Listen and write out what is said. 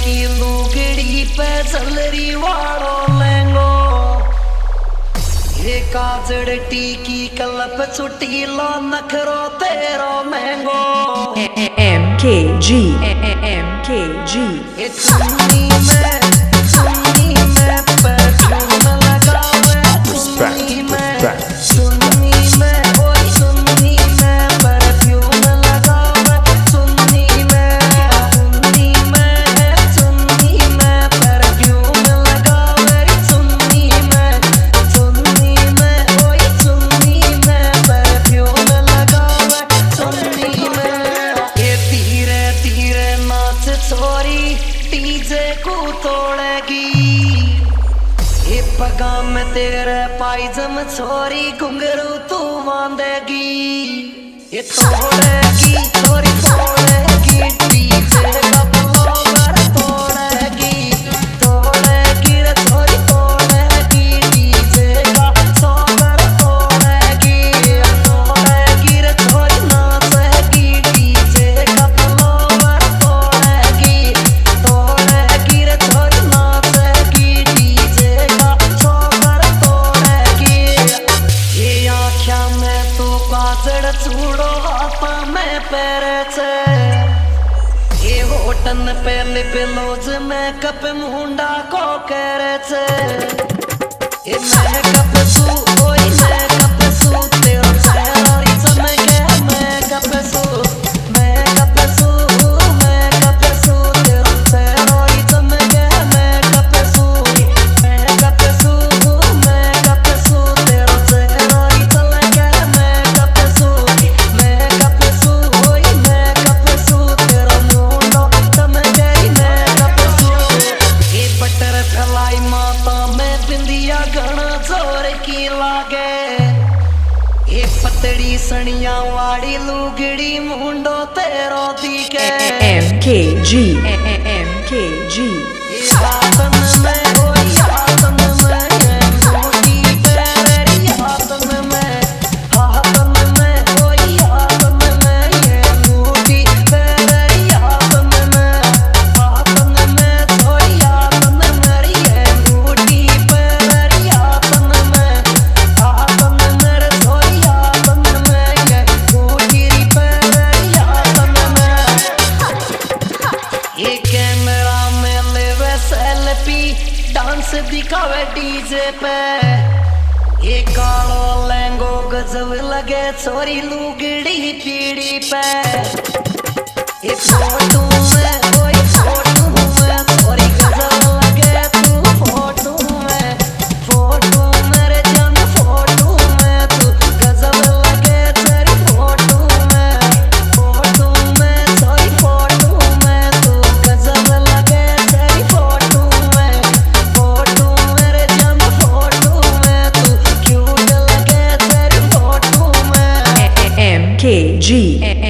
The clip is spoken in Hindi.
की लुगड़ी पे जलरी वालो लेंगो ये काजड़ टीकी कलप छुट्टी लो नखरो तेरो महंगो MKG MKG ये चुन्नी में परफ्यूम लगावे चुन्नी में ओए चुन्नी में परफ्यूम लगावे चुन्नी में परफ्यूम लगावे चुन्नी में ओए चुन्नी में परफ्यूम लगावे चुन्नी में ये धीरे धीरे नाच छोरी डीजे को तोड़ेगी ये पगा में तेरे पायजम छोरी घुंघरू तू बांधेगी ये तोड़ेगी छोरी तोड़ेगी डीजे का ब्लोवर तोड़ेगी रे छोरी तोड़ेगी डीजे का सोबर तोड़ेगी रे छोरी नाचेगी डीजे का ब्लोवर तोड़ेगी रे छोरी नाचेगी डीजे का सोबर तोड़ेगी ये आँखियाँ में तू काजड़ चूड़ो हाथा में पैरे छे ये होटन पे लिप लोज में कप मुंडा को करे छे ये मैं कप सू ओए मैं कप सू तेरा सैरारी चमके मैं कप सू तेरा सैरारी चमके मैं कप सू तेरा सैरारी चमके मैं कप सू ओए मैं कप सू तेरा मुंडो चमके मैं कप सू ये बटर फलाई माता में बिंदिया घना जोर की लागे ये पतड़ी सनिया वाड़ी लुगड़ी मुंडो तेरो दिखे MKG MKG ये हाथन में ओए हाथन में ये मोटी तेरी हाथन में ओए हाथन में ये मोटी तेरी हाथन में ओए हाथन में ये मोटी तेरी हाथन में रे ओए हाथन में ये मोटी तेरी हाथन में ये कैमरा में लेवे सेल्फी डांस दिखावे डीजे पे ये कालो लहंगो गजब लगे छोरी लुगड़ी पीड़ी पे ये फोटो में कोई फोटो में छोरी गजब लगे तू फोटो में रे जन फोटो में तू गजब लगे तेरी फोटो में छोरी फोटो में तू गजब लगे तेरी फोटो में रे जन फोटो में तू क्यूट लगे तेरी फोटो में MKG